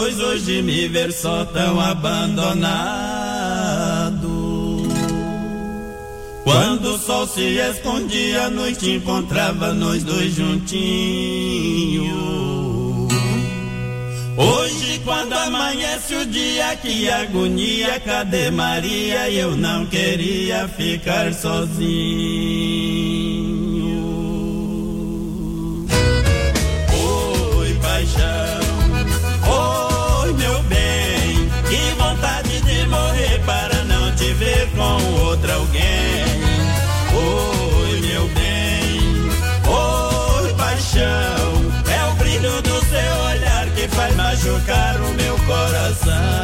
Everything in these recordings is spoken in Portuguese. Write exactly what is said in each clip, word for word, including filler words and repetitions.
Hoje me ver só tão abandonado. Quando o sol se escondia, a noite encontrava nós dois juntinhos. Hoje quando amanhece o dia, que agonia, cadê Maria? Eu não queria ficar sozinho. Oi, paixão, oi, meu bem, que vontade de morrer para não te ver com outro alguém. Oi, meu bem, oi, paixão, é o brilho do seu olhar que faz machucar o meu coração.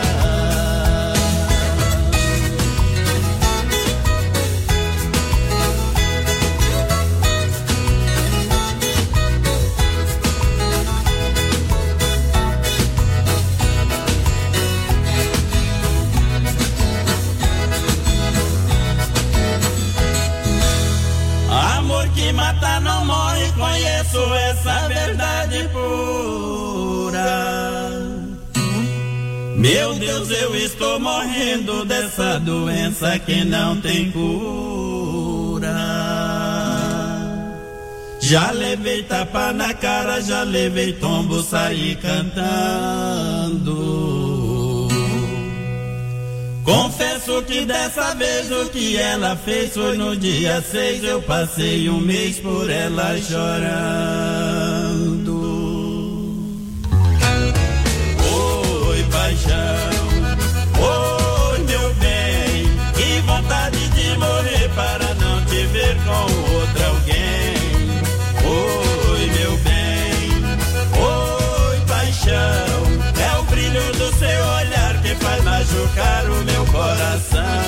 Amor que mata não morre, conheço essa verdade pura. Meu Deus, eu estou morrendo dessa doença que não tem cura. Já levei tapa na cara, já levei tombo, saí cantando. Confesso que dessa vez o que ela fez foi no dia seis, eu passei um mês por ela chorando. Oi, paixão, oi, meu bem, que vontade de morrer para não te ver com outro alguém. Oi, meu bem, oi, paixão, é o brilho do seu olhar que faz machucar o meu coração.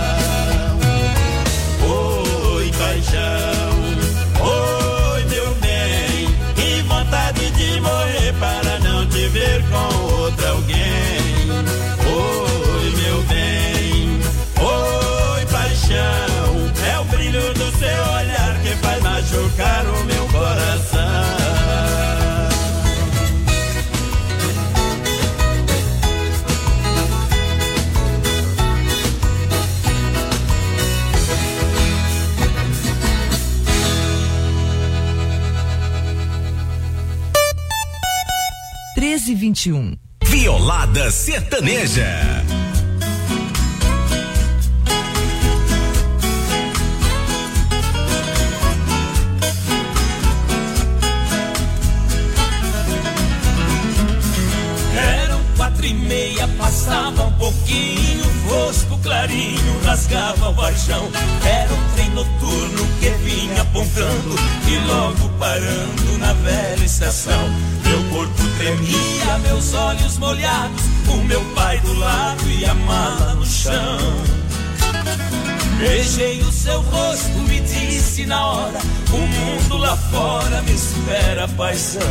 Oi, paixão, oi, meu bem, que vontade de morrer para não te ver com outro alguém. Oi, meu bem, oi, paixão, é o brilho do seu olhar que faz machucar o meu coração. treze e vinte e um. Violada Sertaneja. Eram quatro e meia, passava um pouquinho, fosco clarinho rasgava o varjão. Era um trem noturno que vinha apontando e logo parando na velha estação. Meu corpo tremia, meus olhos molhados, o meu pai do lado e a mala no chão. Beijei o seu rosto e disse na hora: o mundo lá fora me espera, paizão.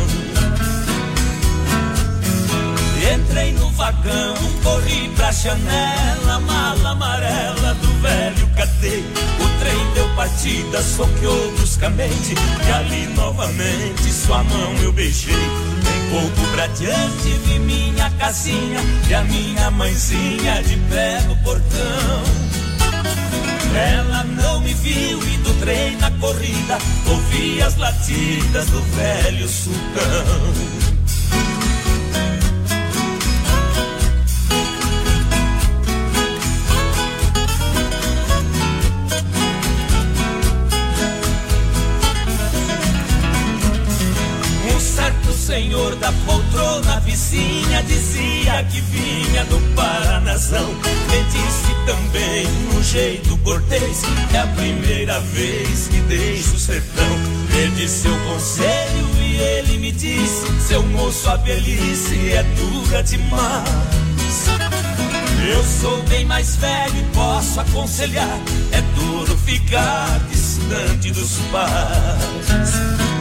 Entrei no vagão, corri pra janela, mala amarela do velho catei. O trem deu partida, soqueou bruscamente e ali novamente sua mão eu beijei. Um pouco pra diante vi minha casinha e a minha mãezinha de pé no portão. Ela não me viu e do trem na corrida ouvi as latidas do velho sultão. Senhor da poltrona vizinha dizia que vinha do Paranazão. Me disse também, no jeito cortês, é a primeira vez que deixo o sertão. Pedi seu conselho e ele me disse: seu moço, a velhice é dura demais. Eu sou bem mais velho e posso aconselhar: é duro ficar distante dos pais.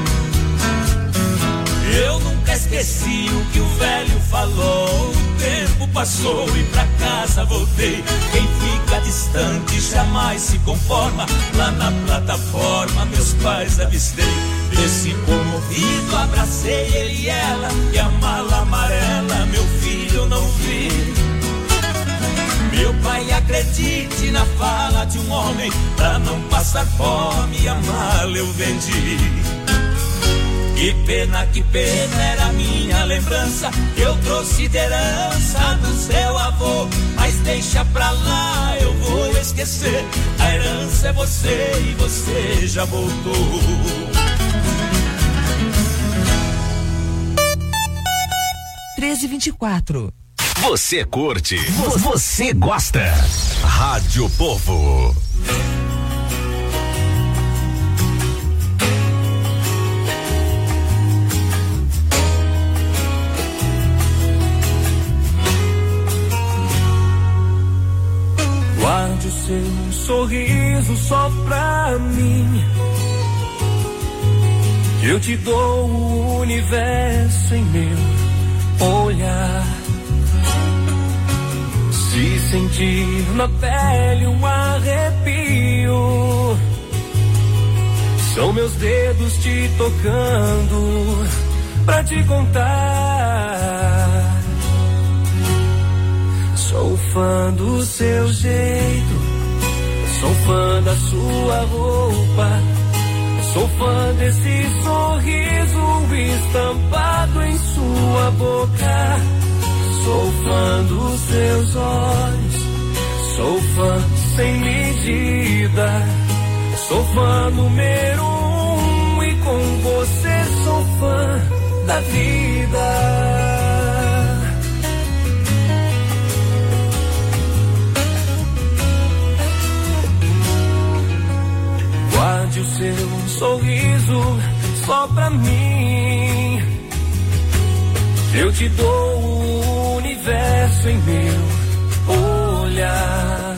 Eu nunca esqueci o que o velho falou. O tempo passou e pra casa voltei. Quem fica distante jamais se conforma. Lá na plataforma meus pais avistei. Desci comovido, abracei ele e ela, e a mala amarela meu filho acredite na fala de um homem, pra não passar fome, a mala eu vendi. Que pena, que pena, era minha lembrança, que eu trouxe de herança do seu avô. Mas deixa pra lá, eu vou esquecer, a herança é você e você já voltou. treze e vinte e quatro. Você curte, você gosta. Rádio Povo. Guarde o seu sorriso só pra mim, eu te dou o universo em meu olhar. Se sentir na pele um arrepio, são meus dedos te tocando pra te contar. Sou fã do seu jeito, sou fã da sua roupa, sou fã desse sorriso estampado em sua boca. Sou fã dos seus olhos, sou fã sem medida, sou fã número um e com você sou fã da vida. Guarde o seu sorriso só pra mim, eu te dou o universo em meu olhar.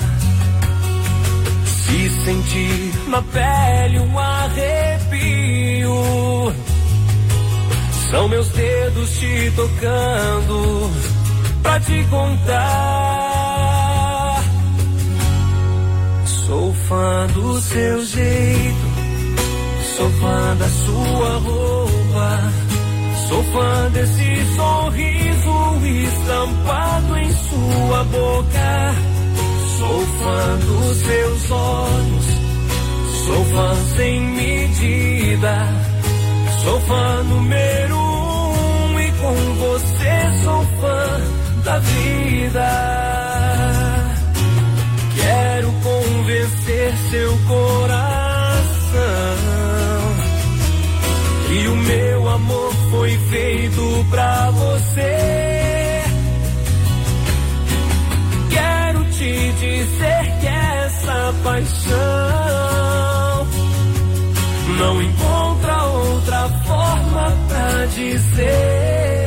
Se sentir na pele um arrepio, são meus dedos te tocando pra te contar. Sou fã do seu jeito, sou fã da sua roupa, sou fã desse sorriso estampado em sua boca. Sou fã dos seus olhos, sou fã sem medida, sou fã número um e com você sou fã da vida. Quero convencer seu coração que o meu amor foi feito pra você. Quero te dizer que essa paixão não encontra outra forma pra dizer.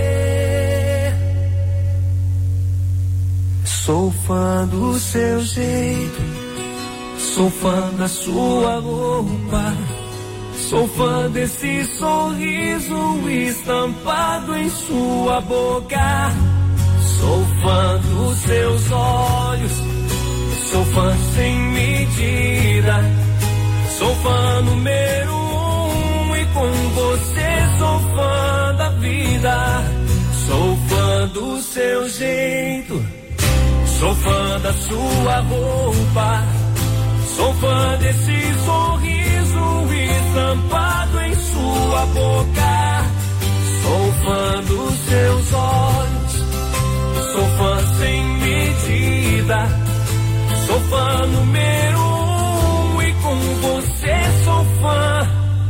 Sou fã do seu jeito, sou fã da sua roupa, sou fã desse sorriso estampado em sua boca. Sou fã dos seus olhos, sou fã sem medida, sou fã número um e com você sou fã da vida. Sou fã do seu jeito, sou fã da sua roupa, sou fã desse sorriso estampado em sua boca. Sou fã dos seus olhos, sou fã sem medida, sou fã número um e com você sou fã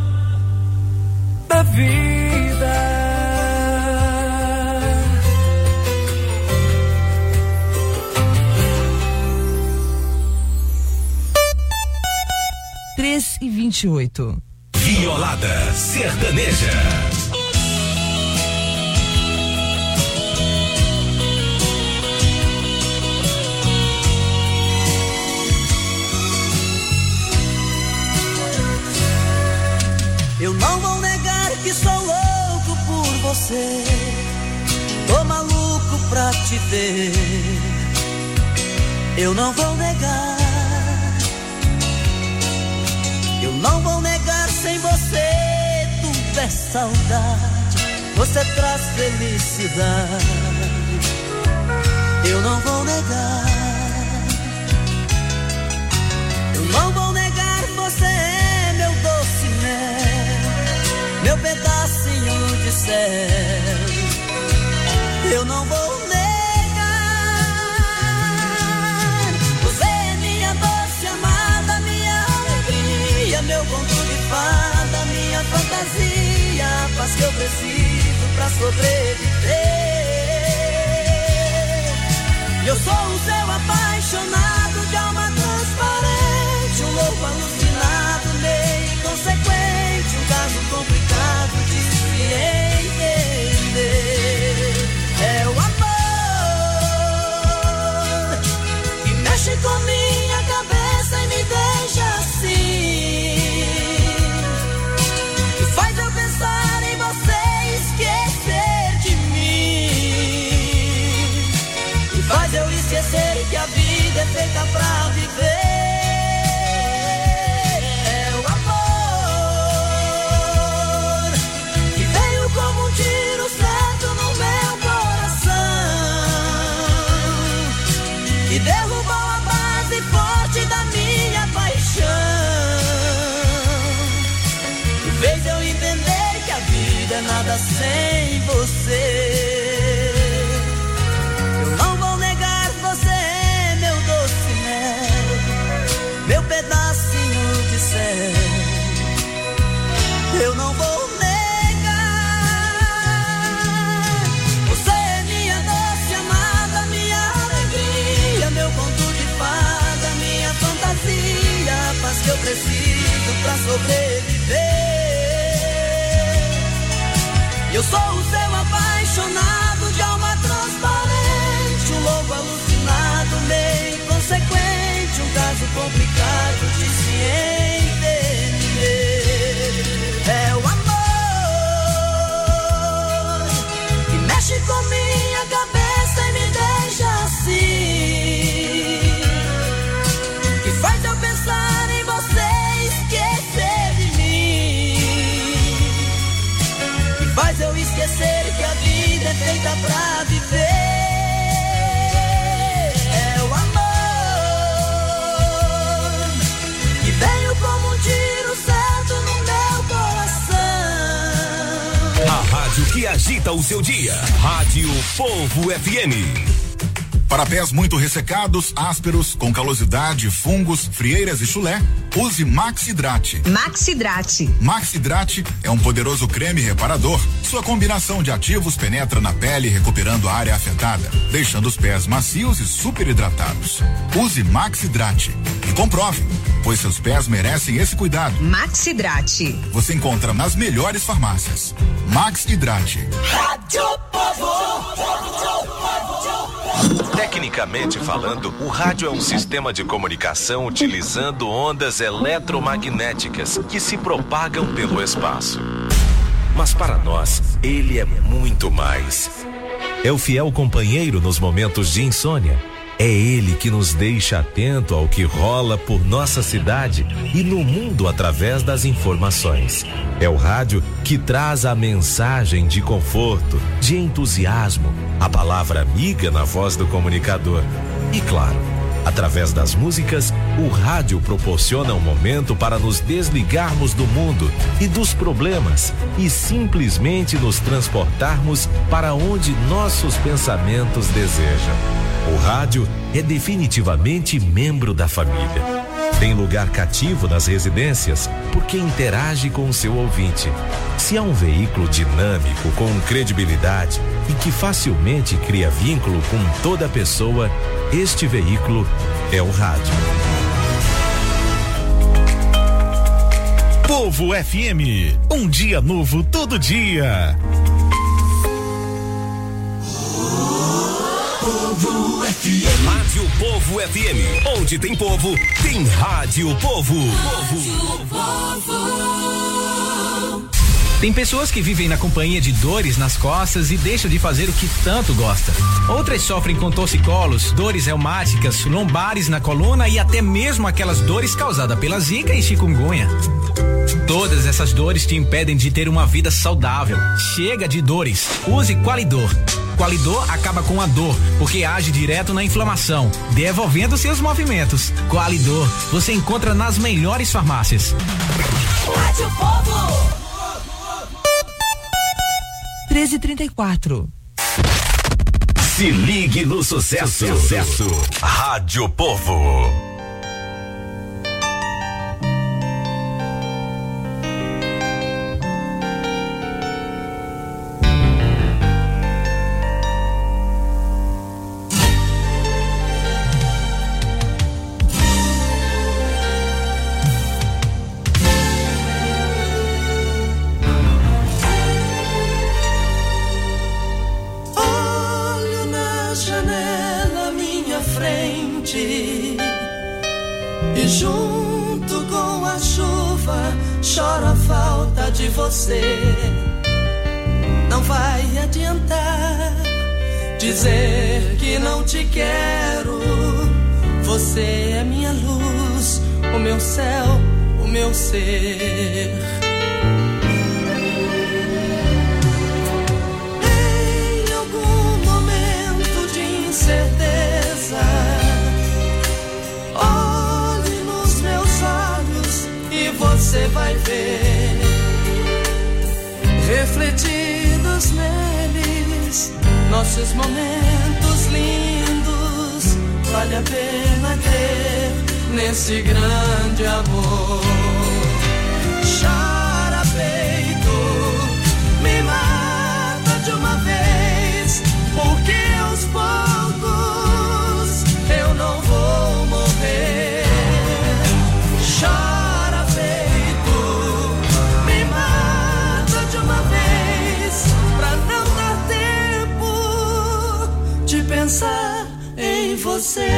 da vida. três e vinte e oito. Violada Sertaneja. Eu não vou negar que sou louco por você, tô maluco pra te ver. Eu não vou negar, eu não vou negar, sem você tudo é saudade, você traz felicidade. Eu não vou negar, céu. Eu não vou negar, você é minha doce amada, minha alegria, meu conto de fada, minha fantasia, a paz que eu preciso pra sobreviver. Eu sou o seu apaixonado de alma transparente, um louco alucinado, meio inconsequente, um caso complicado de se entender. É o amor que mexe com minha cabeça e me deixa assim, que faz eu pensar em você e esquecer de mim, que faz eu esquecer que a vida é feita pra viver. É o amor que veio como um tiro certo no meu e derrubou a base forte da minha paixão, e fez eu entender que a vida é nada sem você. Eu não vou negar, você é meu doce mel, meu pedacinho de céu. Eu não vou que eu preciso pra sobreviver. Eu sou o seu apaixonado de alma transparente, um louco alucinado, meio inconsequente, um caso complicado de se entender. É o amor que mexe com minha cabeça e me deixa assim, que faz eu pensar faz eu esquecer que a vida é feita pra viver. É o amor que veio como um tiro certo no meu coração. A rádio que agita o seu dia. Rádio Povo F M. Para pés muito ressecados, ásperos, com calosidade, fungos, frieiras e chulé, use Maxidrate. Maxidrate. Maxidrate é um poderoso creme reparador. Sua combinação de ativos penetra na pele, recuperando a área afetada, deixando os pés macios e super hidratados. Use Maxidrate e comprove, pois seus pés merecem esse cuidado. Maxidrate. Você encontra nas melhores farmácias. Maxidrate. Rádio Povo. Tecnicamente falando, o rádio é um sistema de comunicação utilizando ondas eletromagnéticas que se propagam pelo espaço. Mas para nós, ele é muito mais. É o fiel companheiro nos momentos de insônia. É ele que nos deixa atento ao que rola por nossa cidade e no mundo através das informações. É o rádio que traz a mensagem de conforto, de entusiasmo, a palavra amiga na voz do comunicador. E claro, através das músicas, o rádio proporciona um momento para nos desligarmos do mundo e dos problemas e simplesmente nos transportarmos para onde nossos pensamentos desejam. O rádio é definitivamente membro da família. Tem lugar cativo nas residências porque interage com o seu ouvinte. Se é um veículo dinâmico, com credibilidade e que facilmente cria vínculo com toda pessoa, este veículo é o rádio. Povo F M, um dia novo todo dia. Povo F M. Rádio Povo F M. Onde tem povo, tem Rádio Povo. Rádio Povo. Tem pessoas que vivem na companhia de dores nas costas e deixam de fazer o que tanto gosta. Outras sofrem com torcicolos, dores reumáticas, lombares na coluna e até mesmo aquelas dores causadas pela zika e chikungunya. Todas essas dores te impedem de ter uma vida saudável. Chega de dores. Use Qualidor. Qualidor acaba com a dor, porque age direto na inflamação, devolvendo seus movimentos. Qualidor, você encontra nas melhores farmácias. Rádio Povo. treze e trinta e quatro. Se ligue no sucesso. Sucesso. Rádio Povo. E junto com a chuva choro a falta de você. Não vai adiantar dizer que não te quero. Você é minha luz, o meu céu, o meu ser. Em algum momento de incerteza, olhe nos meus olhos e você vai ver, refletidos neles, nossos momentos lindos. Vale a pena crer nesse grande amor. Chora peito, me mata de uma vez, porque aos poucos eu não vou morrer. Chora peito, me mata de uma vez, pra não dar tempo de pensar em você.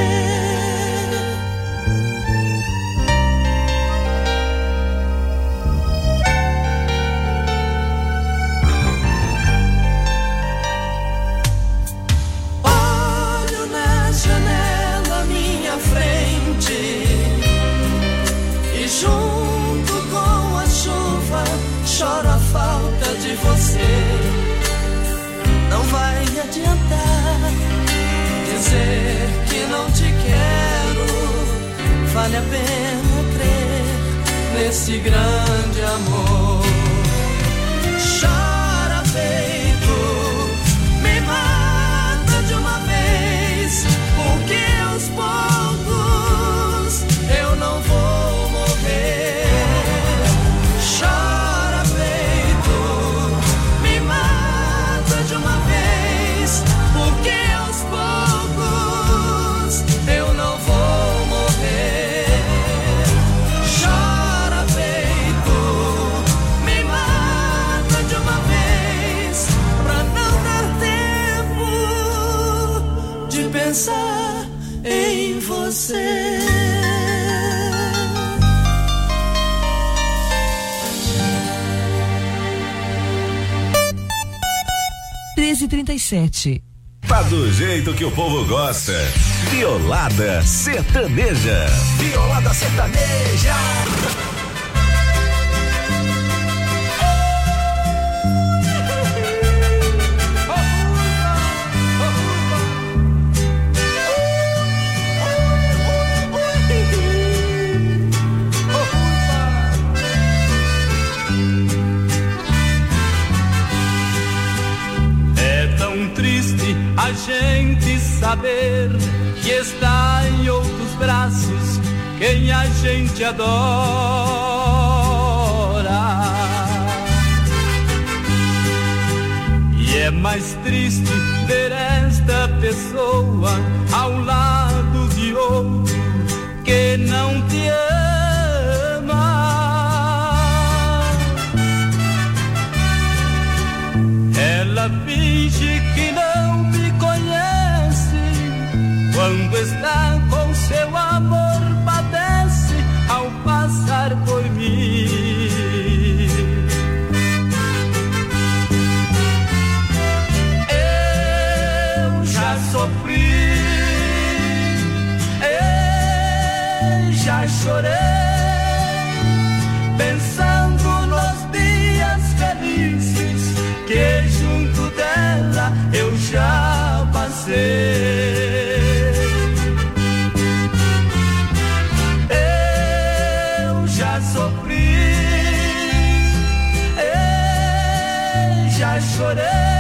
Olho na janela à minha frente e junto com a chuva choro a falta de você. Não vai adiantar dizer que não te quero. Vale a pena crer nesse grande amor. Chora peito, me mata de uma vez, porque aos poucos eu não vou morrer. Chora peito, me mata de uma vez, porque aos poucos eu não vou morrer. Chora peito, me mata de uma vez, pra não dar tempo de pensar em você. treze e trinta e sete. Tá do jeito que o povo gosta. Violada sertaneja. Violada sertaneja. A gente saber que está em outros braços quem a gente adora. E é mais triste ver esta pessoa ao lado de outro que não te ama. Ela finge que não me conhece, quando está com seu amor padece ao passar por mim. Eu já sofri, eu já chorei, pensando nos dias felizes que junto dela eu já passei. Eu já sofri, eu já chorei,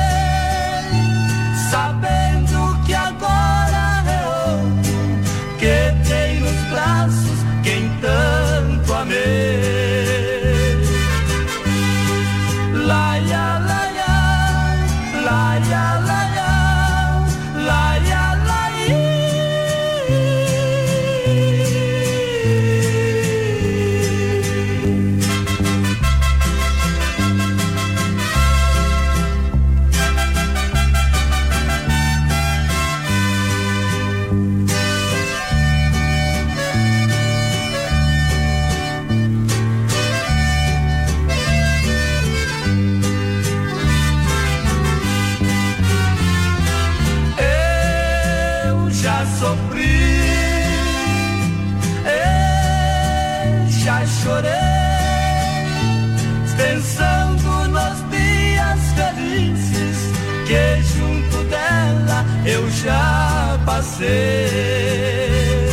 já sofri, eu já chorei, pensando nos dias felizes que junto dela eu já passei.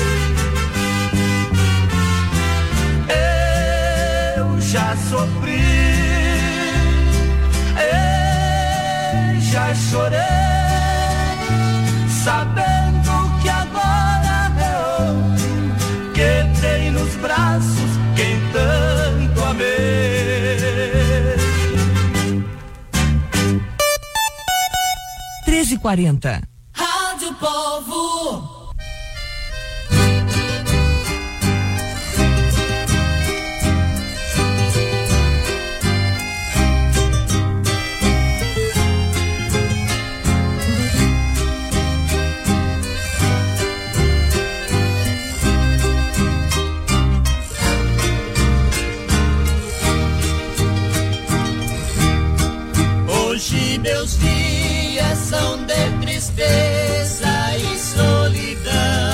Eu já sofri, eu já chorei, sabendo que agora é outro que tem nos braços quem tanto amei. treze e quarenta. Rádio Povo. Hoje meus dias são de tristeza e solidão.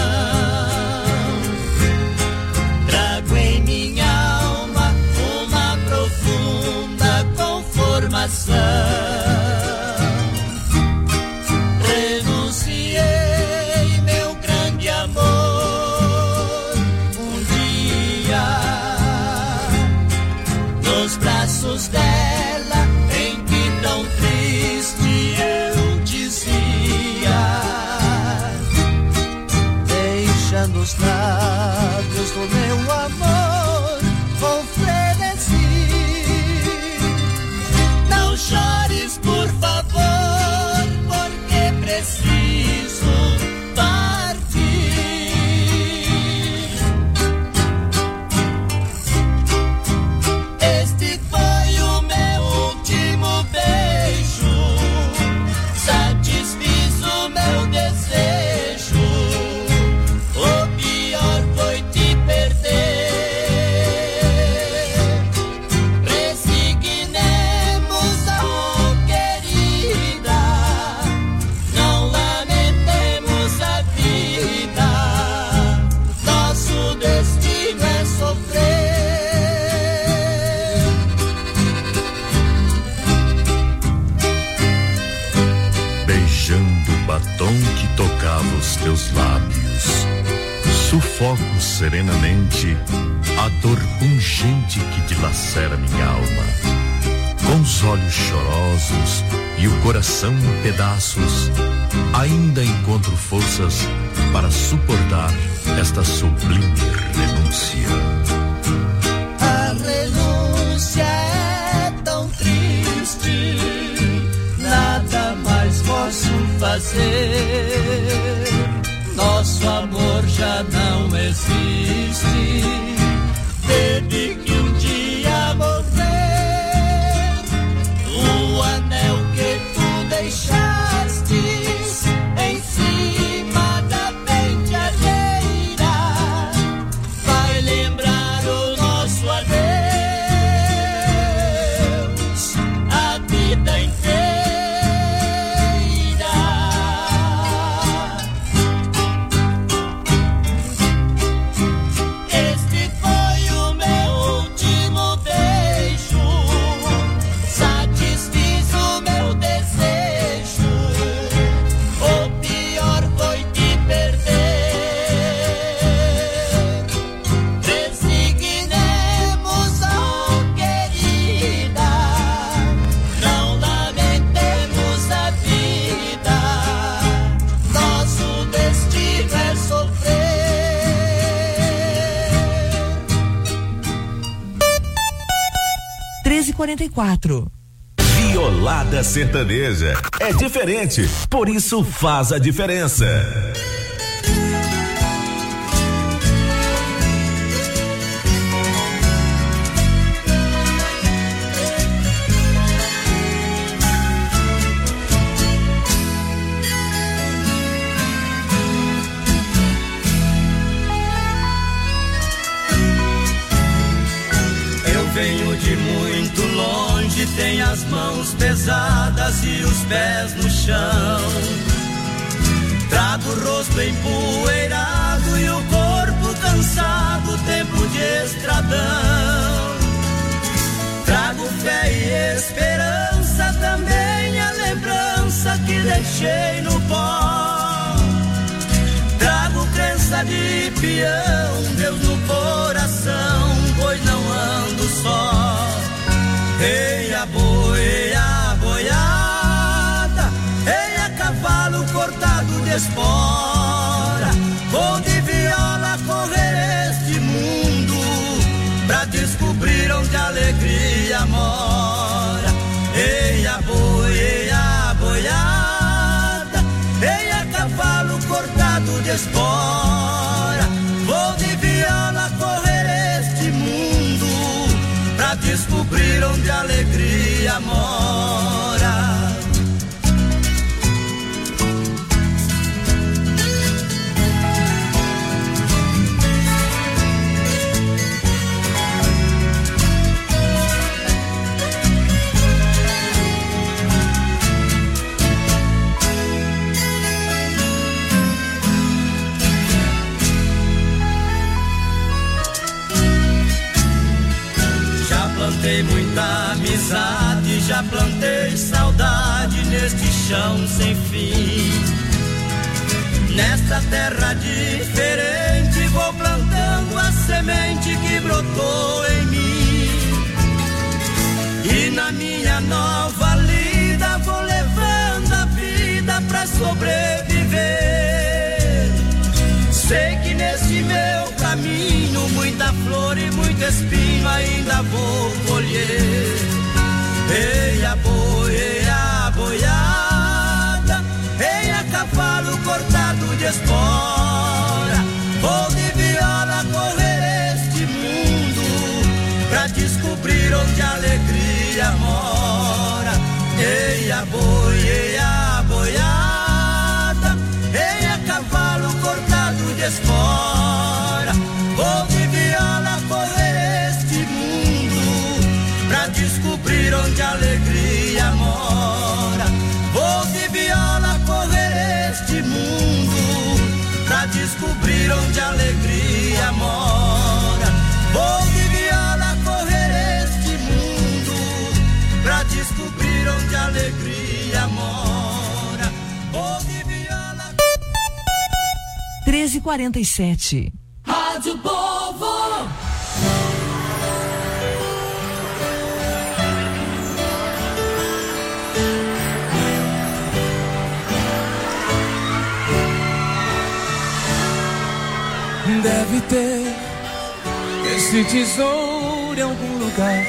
Trago em minha alma uma profunda conformação. Renunciei meu grande amor um dia nos braços dela. Nos lábios do meu amor ofereci. Não chores, por favor, porque preciso partir. Este foi o meu último beijo, satisfiz o meu desejo. Que tocava os teus lábios, sufoco serenamente a dor pungente que dilacera minha alma. Com os olhos chorosos e o coração em pedaços, ainda encontro forças para suportar esta sublime renúncia. A renúncia é tão triste, nada mais posso fazer. Nosso amor já não existe, desde que um dia morrer. O anel que tu deixastes em cima da penteadeira vai lembrar o nosso adeus a vida inteira. quarenta e quatro. Violada sertaneja. É diferente, por isso faz a diferença. Venho de muito longe, tenho as mãos pesadas e os pés no chão. Trago o rosto empoeirado e o corpo cansado, tempo de estradão. Trago fé e esperança, também a lembrança que deixei no pó. Trago crença de peão, Deus no coração, pois não ando só. Ei a boi, ei a boiada, ei a cavalo cortado de espora. Vou de viola correr este mundo, pra descobrir onde a alegria mora. Ei a boi, ei a boiada, ei a cavalo cortado de espora. Vou de viola correr este mundo, pra descobrir onde a alegria mora. Plantei muita amizade, já plantei saudade neste chão sem fim. Nesta terra diferente vou plantando a semente que brotou em mim. E na minha nova lida vou levando a vida pra sobreviver. Sei que nesse meu caminho muita flor e muito espinho ainda vou colher. Ei a boi, ei a boiada, ei a cavalo cortado de espora. Vou de viola correr este mundo, pra descobrir onde a alegria mora. Ei a boi, ei a boiada, ei a cavalo cortado de espora. Vou de viola correr este mundo, pra descobrir onde a alegria mora. Vou de viola correr este mundo, pra descobrir onde a alegria mora. Vou de viola correr este mundo, pra descobrir onde a alegria mora. Vou de viola... treze e quarenta e sete. Rádio Povo. Deve ter esse tesouro em algum lugar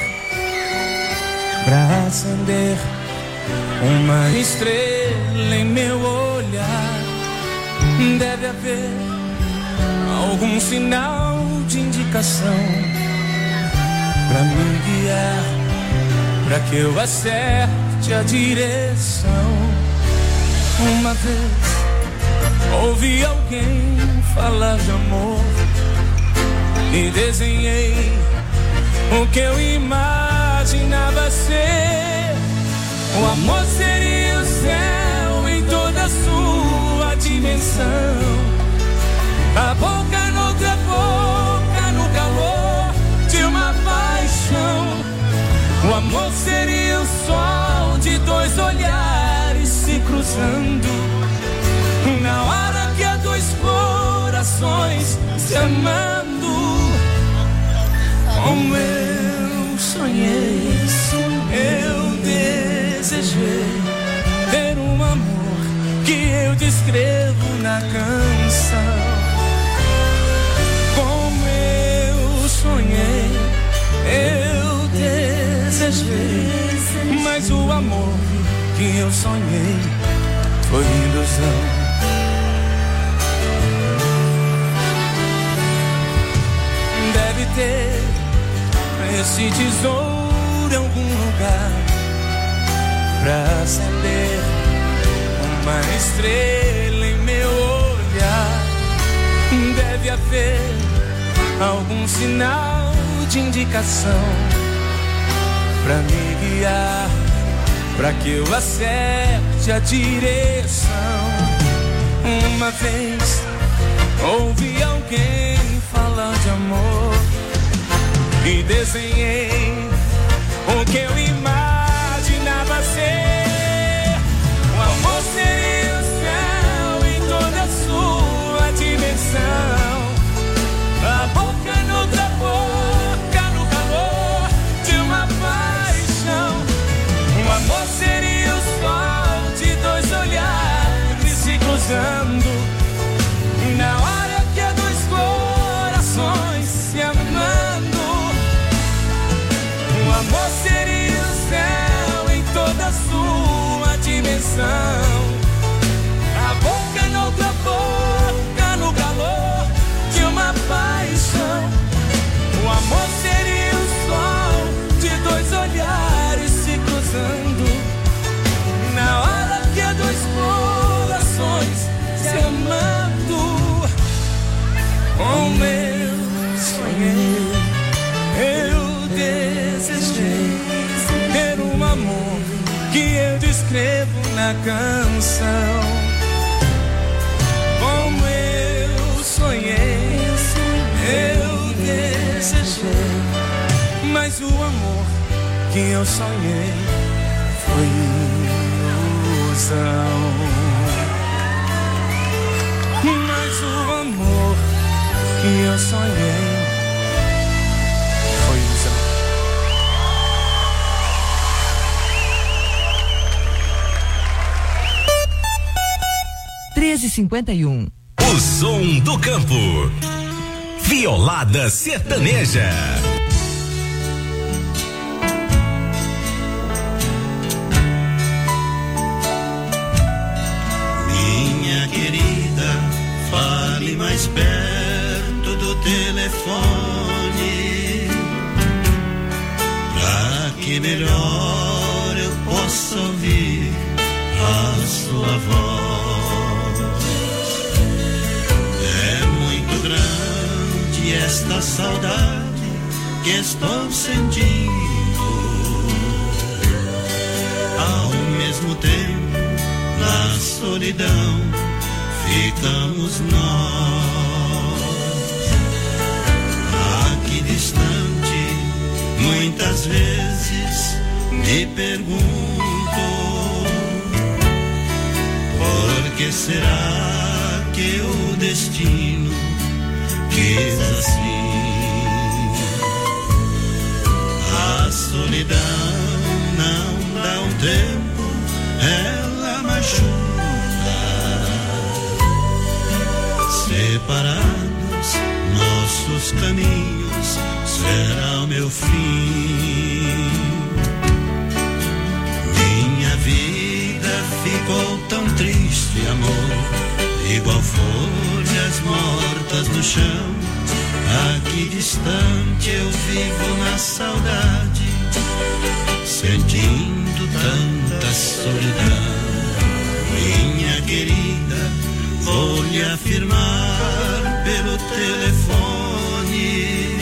pra acender uma estrela em meu olhar. Deve haver algum sinal de indicação pra me guiar, pra que eu acerte a direção. Uma vez ouvi alguém falar de amor e desenhei o que eu imaginava ser. O amor seria o céu em toda a sua dimensão. A boca noutra boca, no calor de uma paixão. O amor seria o sol de dois olhares se cruzando, na hora que há dois corações se amando. Como eu sonhei, eu desejei ter um amor que eu descrevo na canção. Como eu sonhei, eu desejei, mas o amor que eu sonhei foi ilusão. Deve ter esse tesouro em algum lugar pra acender uma estrela em meu olhar. Deve haver algum sinal de indicação pra me guiar, pra que eu acerte a direção. Uma vez ouvi alguém falar de amor e desenhei o que eu imaginava ser. O amor seria o céu em toda a sua dimensão. A boca noutra boca, no calor de uma paixão. O amor seria o sol de dois olhares se cruzando. Na hora que há dois corações se amando. O amor seria o céu em toda a sua dimensão. A boca noutra boca, no calor de uma paixão. O amor seria o sol de dois olhares se cruzando. Na hora que há dois corações se amando. Como eu sonhei, eu desejei ter um amor que eu descrevo na canção. Como eu sonhei, eu desejei, mas o amor que eu sonhei foi ilusão. Mas o amor que eu sonhei foi ilusão. treze e cinquenta e um. O som do campo. Violada sertaneja. Minha querida, fale mais perto do telefone, pra que melhor eu possa ouvir a sua voz. É muito grande esta saudade que estou sentindo. Ao mesmo tempo, na solidão ficamos nós. Aqui distante, muitas vezes me pergunto: por que será que o destino quis assim? A solidão não dá um tempo, ela machuca. Separados, nossos caminhos será o meu fim. Minha vida ficou tão triste, amor, igual folhas mortas no chão. Aqui distante eu vivo na saudade, sentindo tanta solidão. Minha querida, vou lhe afirmar pelo telefone,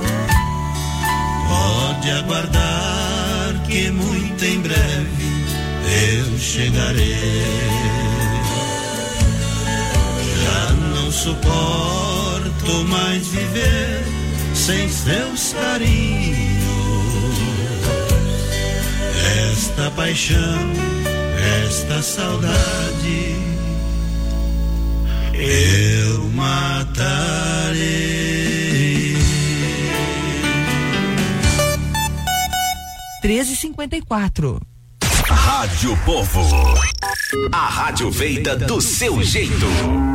pode aguardar que muito em breve eu chegarei. Já não suporto mais viver sem seus carinhos. Esta paixão, esta saudade eu matarei. treze e cinquenta e quatro. Rádio Povo. A rádio feita do seu jeito.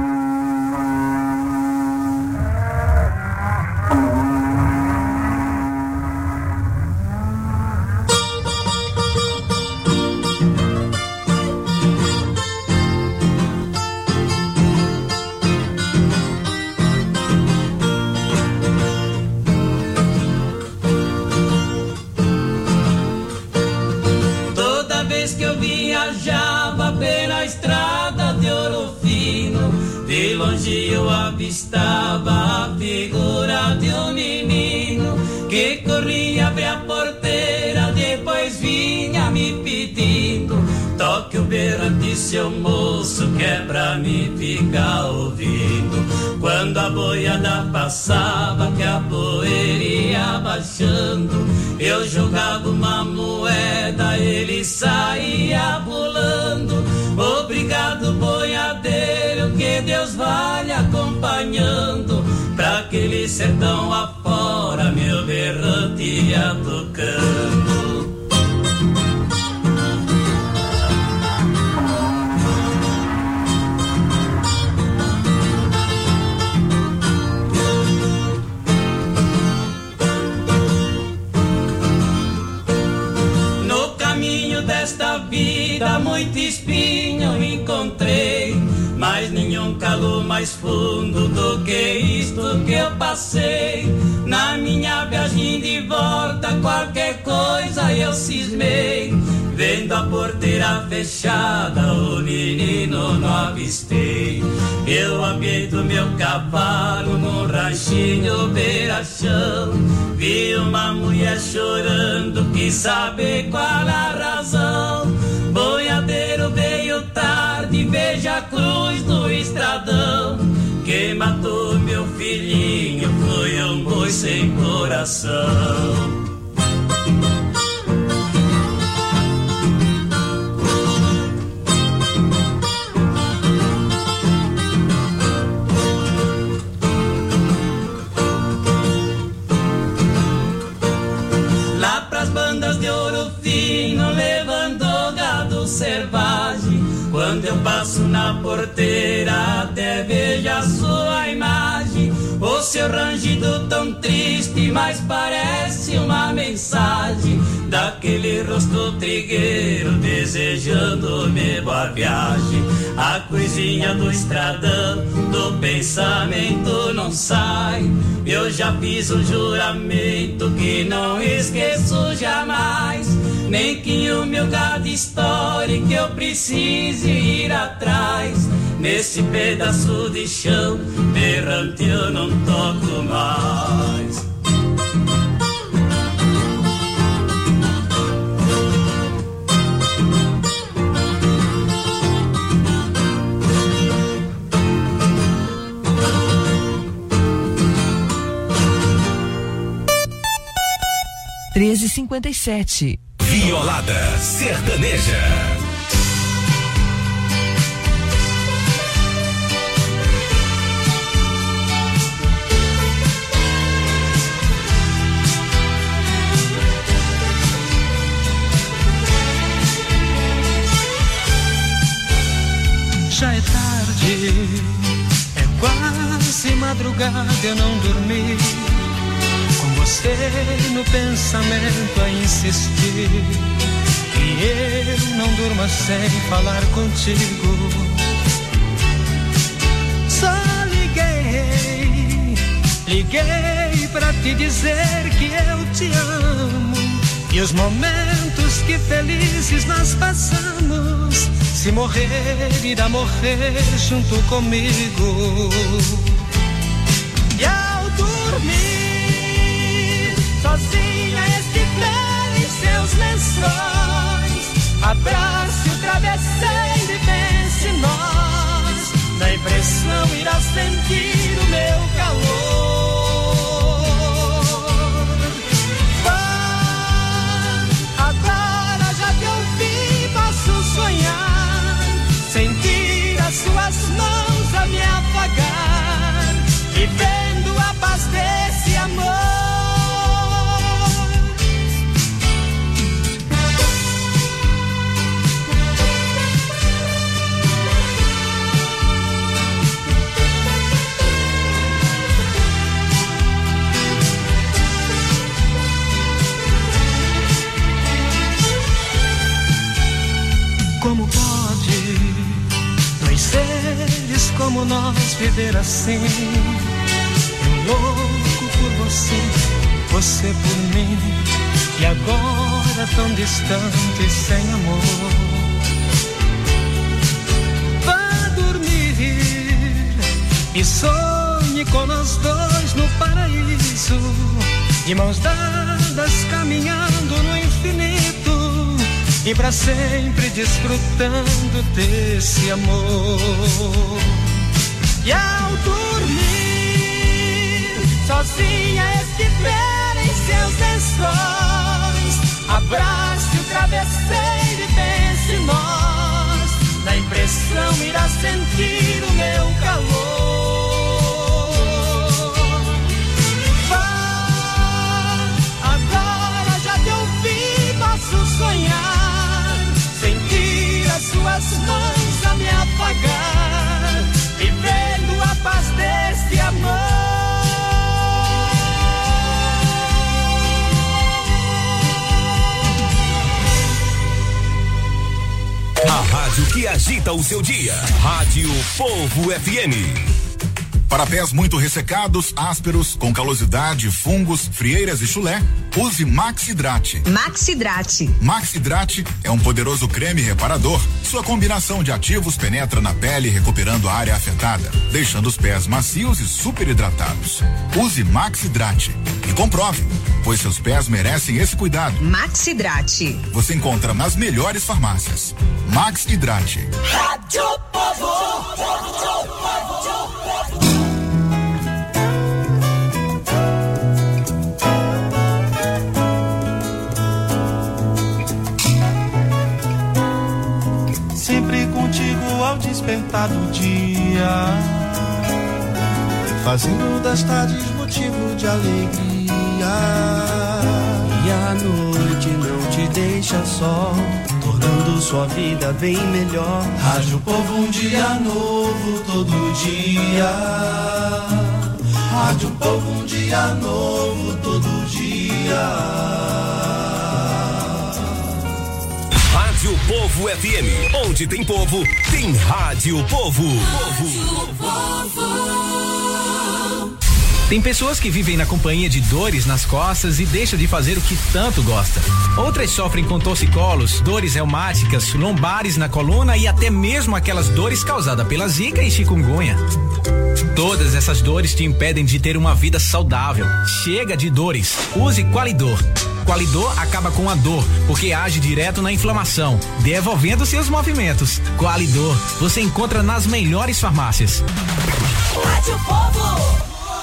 Eu avistava a figura de um menino que corria, abria a porteira, depois vinha me pedindo Toque o berrante, seu moço, que é pra me ficar ouvindo. Quando a boiada passava, que a poeira ia baixando, eu jogava uma moeda, ele saía pulando. Obrigado, boiadeiro, que Deus vai lhe acompanhando. Pra aquele sertão afora, meu berrante ia tocando. Desta vida muito espinho eu encontrei, mas nenhum calor mais fundo do que isto que eu passei. Na minha viagem de volta qualquer coisa eu cismei, vendo a porteira fechada o menino não avistei. Eu apiei do meu cavalo num ranchinho beira-chão, vi uma mulher chorando, quis saber qual a razão. Boiadeiro veio tarde, veja a cruz do estradão. Quem matou meu filhinho foi um boi sem coração. Selvagem, quando eu passo na porteira até vejo a sua imagem. O seu rangido tão triste, mas parece uma mensagem daquele rosto trigueiro desejando-me boa viagem. A coisinha do estradão do pensamento não sai. Eu já fiz um juramento que não esqueço jamais, nem que o meu gado estoure que eu precise ir atrás. Nesse pedaço de chão berrante eu não toco mais. treze e cinquenta e sete. Violada Sertaneja. Já é tarde, é quase madrugada, eu não dormi. Com você no pensamento a insistir, e eu não durmo sem falar contigo. Só liguei, liguei pra te dizer que eu te amo, e os momentos que felizes nós passamos, se morrer, irá morrer junto comigo. E ao dormir sozinha estiver em seus lençóis, abrace o travesseiro e pense nós, na impressão irá sentir o meu calor. Vá, agora já te ouvi, posso sonhar, sentir as suas mãos a me afagar, vivendo a paz desse amor. Como pode dois seres como nós viver assim? Eu louco por você, você por mim, e agora tão distante, sem amor. Vá dormir e sonhe com nós dois no paraíso, de mãos dadas caminhando no infinito, e pra sempre desfrutando desse amor. E ao dormir, sozinha estiver em seus lençóis, abrace o travesseiro e pense em nós, na impressão irá sentir o meu calor. Vá, agora já te ouvi, posso sonhar, sentir as suas mãos a me apagar, vivendo a paz deste amor. A rádio que agita o seu dia. Rádio Povo F M. Para pés muito ressecados, ásperos, com calosidade, fungos, frieiras e chulé, use Maxidrate. Maxidrate. Maxidrate é um poderoso creme reparador. Sua combinação de ativos penetra na pele, recuperando a área afetada, deixando os pés macios e super hidratados. Use Maxidrate e comprove, pois seus pés merecem esse cuidado. Maxidrate. Você encontra nas melhores farmácias. Maxidrate. Rádio Povo. Sempre contigo ao despertar do dia, fazendo das tardes motivo de alegria. E a noite não te deixa só, tornando sua vida bem melhor. Rádio Povo, um dia novo todo dia. Rádio Povo, um dia novo todo dia. Rádio Povo F M, onde tem povo, tem Rádio Povo. Rádio Povo. Tem pessoas que vivem na companhia de dores nas costas e deixam de fazer o que tanto gosta. Outras sofrem com torcicolos, dores reumáticas, lombares na coluna e até mesmo aquelas dores causadas pela zika e chikungunya. Todas essas dores te impedem de ter uma vida saudável. Chega de dores. Use Qualidor. Qualidor acaba com a dor, porque age direto na inflamação, devolvendo seus movimentos. Qualidor, você encontra nas melhores farmácias. Rádio Povo.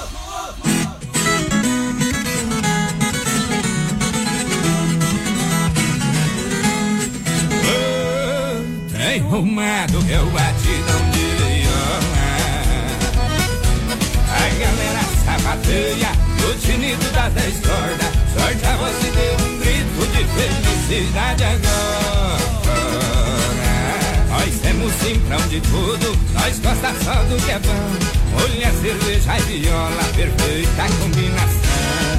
Tem rumado que eu batidão de viola. A galera sapateia no tinido das dez cordas. Sorte a você deu um grito de felicidade agora. Nós temos simprão de tudo, nós gosta só do que é bom. Mulher, cerveja e viola, perfeita combinação.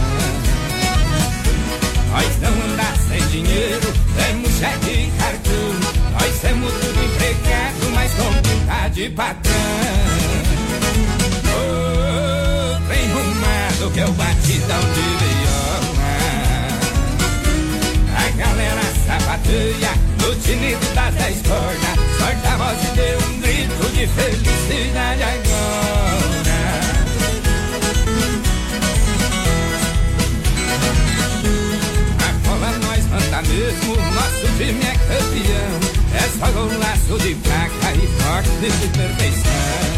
Nós não andar sem dinheiro, temos cheque e cartão. Nós temos tudo empregado, mas com pinta de patrão. Oh, trem rumado que é o batidão de viola. A galera sapateia no tinido das dez cordas. Sorte a voz e deu um grito de felicidade agora. A cola nós manda mesmo, nosso time é campeão. É só golaço de placa e forte de perfeição.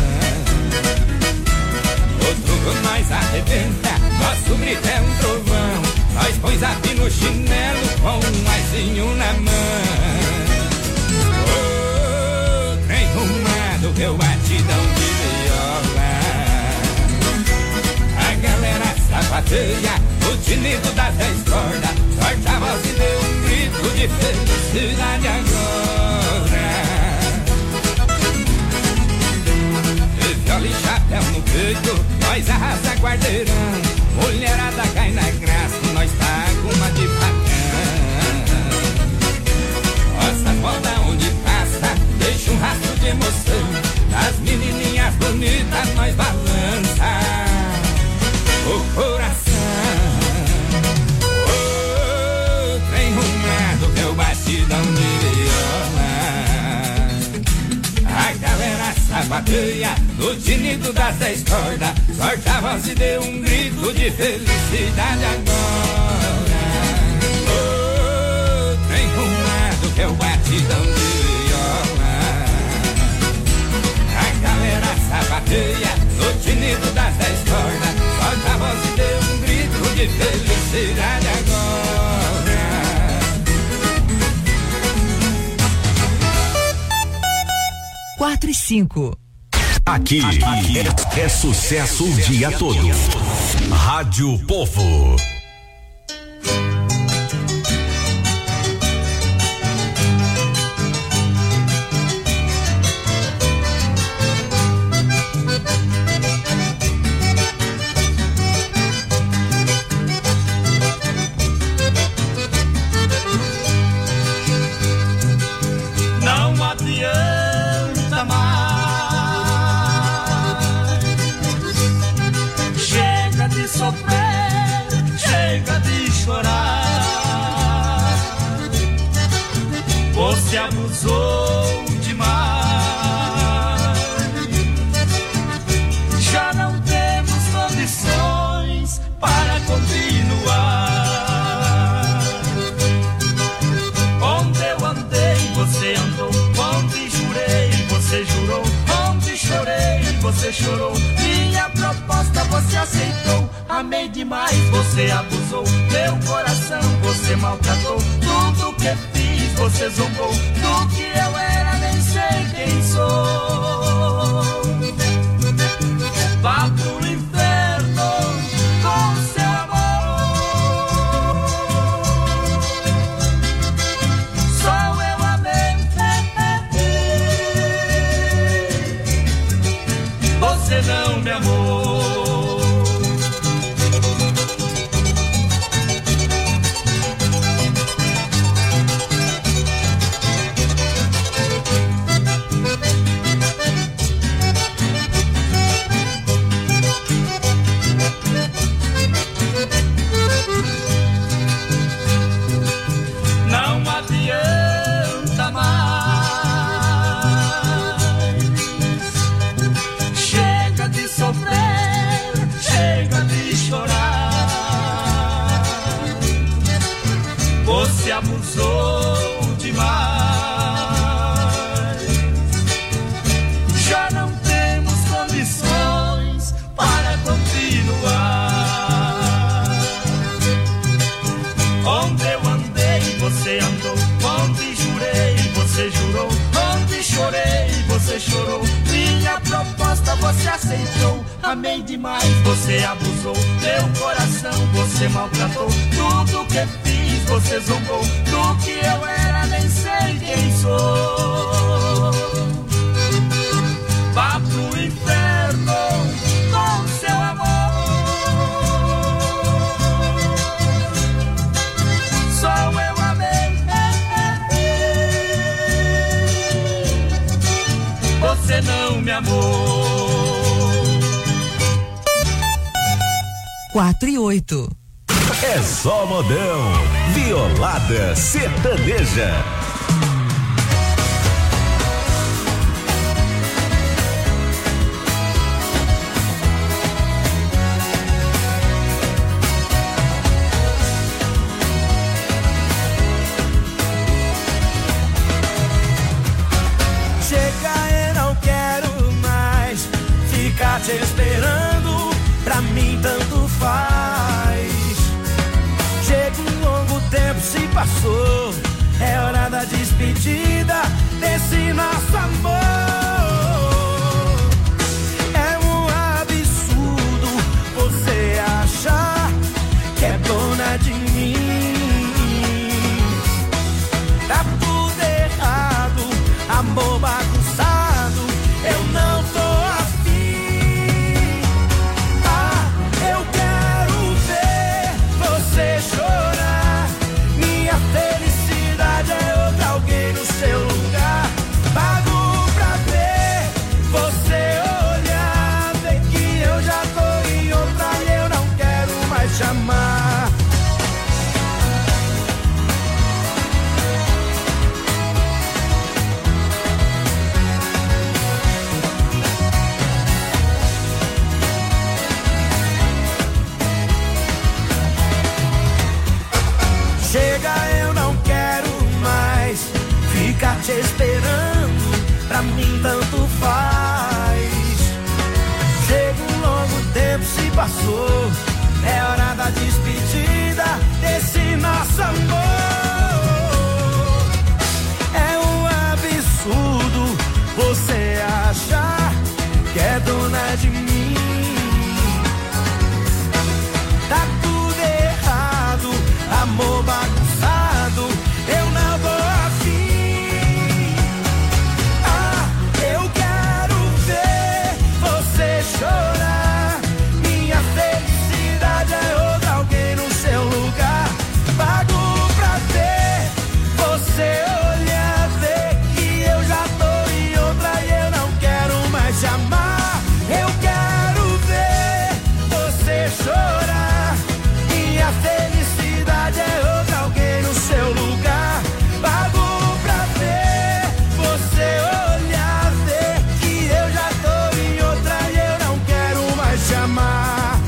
Outro gol nós arrebenta, nosso grito é um trovão. Nós põe zap no chinelo com um aizinho na mão. Oh, trem rumado, meu batidão de viola. A galera sapateia no tinido das dez cordas. Sorte a voz e deu um grito de felicidade agora. E viola e chapéu no peito, nós arrasa guardeirão. Mulherada cai na graça, nós tá com uma de bacana. Nossa moda onde passa, deixa um rastro de emoção. As menininhas bonitas nós balança o coração. Oh, trem rumado, meu batidão de viola. A galera sapateia no tinido das dez cordas. Sorte a voz e deu um grito de felicidade agora. Oh, trem rumado, eu batidão de viola. A galera sapateia no tinido das dez cordas. Solta a voz e deu um grito de felicidade agora. Quatro e cinco. Aqui, aqui é, é sucesso o dia todo. Rádio Povo. Não adianta mais. Chega de sofrer, chega de chorar. Você abusou demais. Já não temos condições para continuar. Onde eu andei, você andou. Onde jurei, você jurou. Onde chorei, você chorou. Minha proposta você aceitou. Amei demais, você abusou. Meu coração você maltratou. Tudo que fiz você zombou. Do que eu era nem sei quem sou. Vá pro inferno com seu amor. Só eu amei. Você não me amou. Não adianta mais. Chega de sofrer, chega de chorar. Você abusou demais. Já não temos condições para continuar. Onde eu andei, você andou. Onde jurei, você jurou. Onde chorei, você chorou. Minha proposta você aceitou. Amei demais, você abusou. Meu coração você maltratou. Tudo que fiz você zombou. Do que eu era nem sei quem sou. Vá pro inferno com seu amor. Só eu amei. Você não me amou. Quatro e oito. É só modão. Violada sertaneja. Chega, eu não quero mais ficar te esperando. Pra mim tanto faz. Chega, um longo tempo se passou. É hora da despedida desse nosso amor. É um absurdo você achar que é dona de mim. Tá tudo errado, amor bagunçado. Eu não tô afim. Ah, eu quero ver você chorar. Minha felicidade é outra alguém no seu lugar. Pago pra passou. É hora da despedida desse nosso amor. É um absurdo você achar que é dona de mim. Tá tudo errado, amor bagunçado, eu não vou afim. Ah, eu quero ver você chorar. Minha felicidade é outra, alguém no seu lugar. Pago pra ver você olhar, ver que eu já tô em outra e eu não quero mais te amar. Eu quero ver você chorar. Minha felicidade é outra, alguém no seu lugar. Pago pra ver você olhar, ver que eu já tô em outra e eu não quero mais te amar.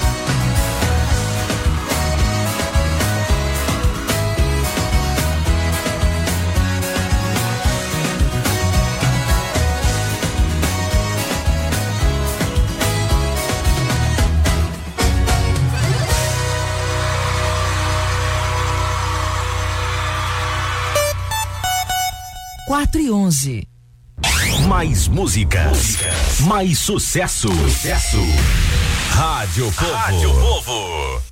quatro e onze. Mais músicas, mais sucesso. Sucesso. Rádio Povo. Rádio Povo.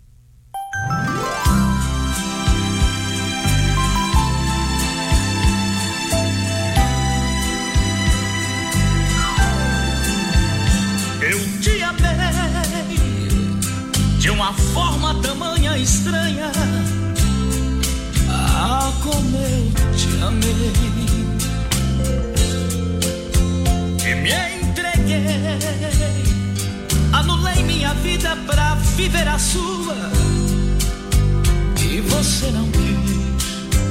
Eu te amei de uma forma tamanha estranha. Ah, como eu te amei. E me entreguei, anulei minha vida pra viver a sua. E você não quis.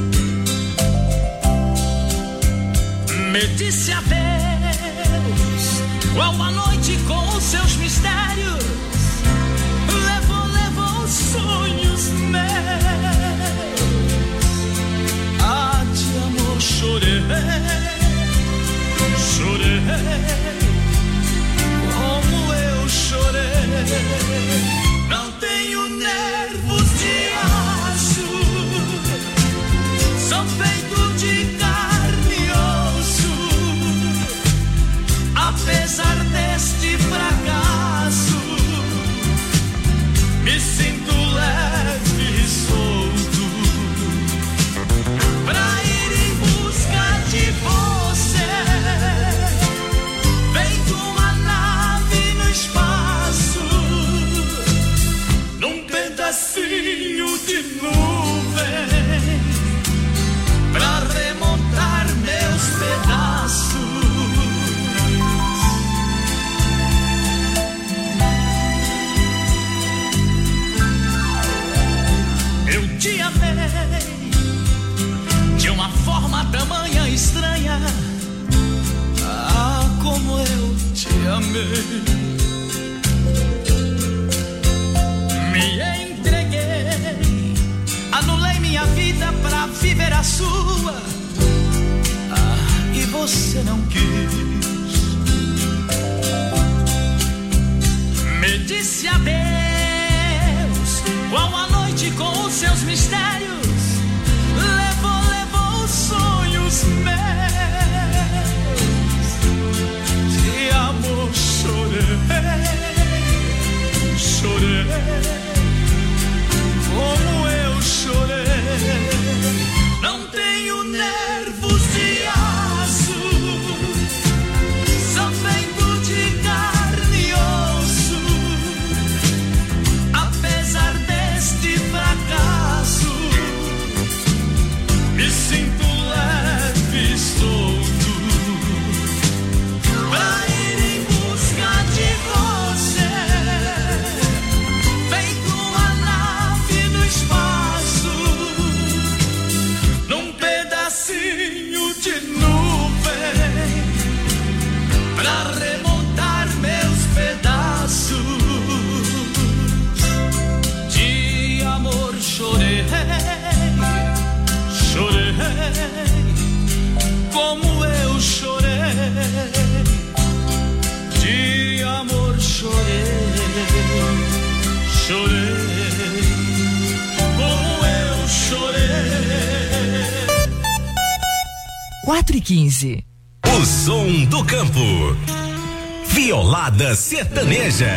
Me disse adeus, qual a noite com os seus mistérios. Levou, levou sonhos meus. Ah, de amor chorei, chorei, como eu chorei. Não tenho nervos de aço, sou feito de carne e osso. Apesar deste fracasso, me sinto leve e solto pra ir em busca de você, feito uma nave no espaço, num pedacinho de nuvem, pra remontar meus pedaços. Eu te amei de uma forma tamanha estranha. Ah, como eu te amei. Me entreguei, anulei minha vida pra viver a sua. Ah, e você não quis. Me disse adeus, qual a noite com os seus mistérios. Levou, levou sonhos meus. De amor chorei, chorei, como eu chorei. Não tenho nervos de aço, sou feito de carne e osso. Apesar deste fracasso, me sinto leve e solto pra ir em busca de você, feito uma nave no espaço, num chorei, como eu chorei. quatro e quinze. O som do campo. Violada sertaneja.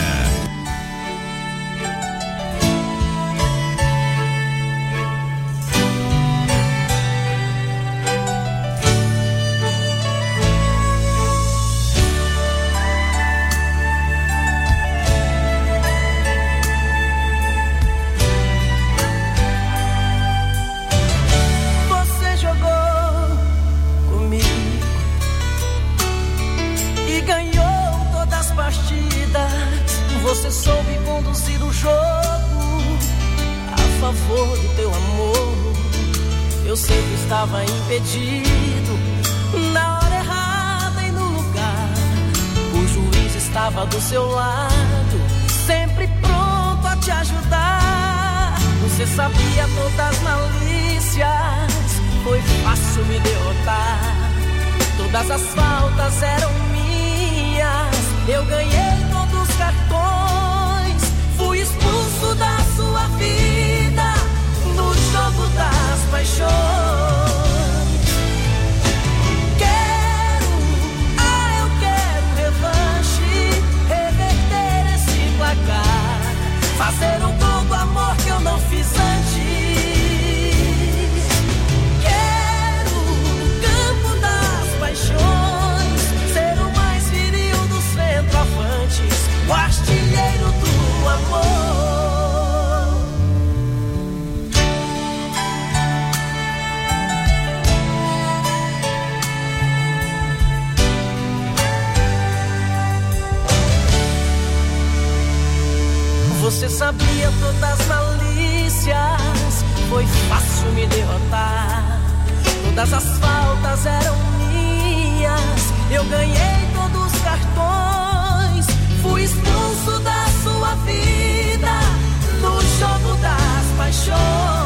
Você soube conduzir o jogo a favor do teu amor. Eu sempre estava impedido, na hora errada e no lugar. O juiz estava do seu lado, sempre pronto a te ajudar. Você sabia todas as malícias, foi fácil me derrotar. Todas as faltas eram minhas, eu ganhei todos os cartões, fui expulso da sua vida no jogo das paixões. Quero, ah, eu quero revanche, reverter esse placar, fazer um gol do amor que eu não fiz antes. Quero o campo das paixões, ser o mais viril dos centroavantes, o artilheiro do amor. Você sabia todas as malícias, foi fácil me derrotar. Todas as faltas eram minhas, eu ganhei todos os cartões, fui expulso da sua vida no jogo das paixões.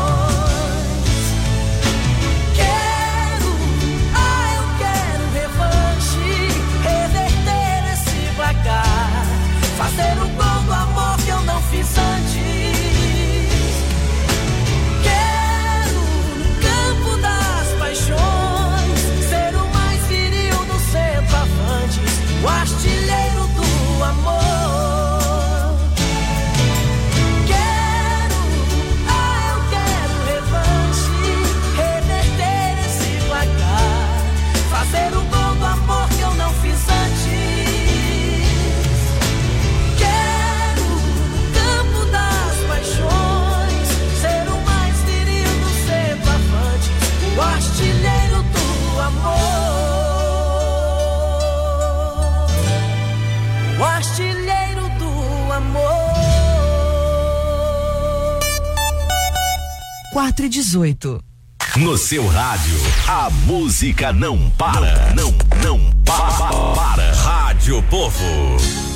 Quero, ah, eu quero revanche, reverter esse placar, fazer o gol do amor que eu não fiz antes. Quero no campo das paixões, ser o mais viril dos centroavantes, o artilheiro do amor. Quero, ah, eu quero revanche, reverter esse placar, fazer o gol do amor que eu não fiz antes. Quero no campo das paixões, ser o mais viril dos centroavantes, o artilheiro do amor. O artilheiro do amor. quatro e dezoito. No seu rádio, a música não para. Não, não, não para. para. Rádio Povo.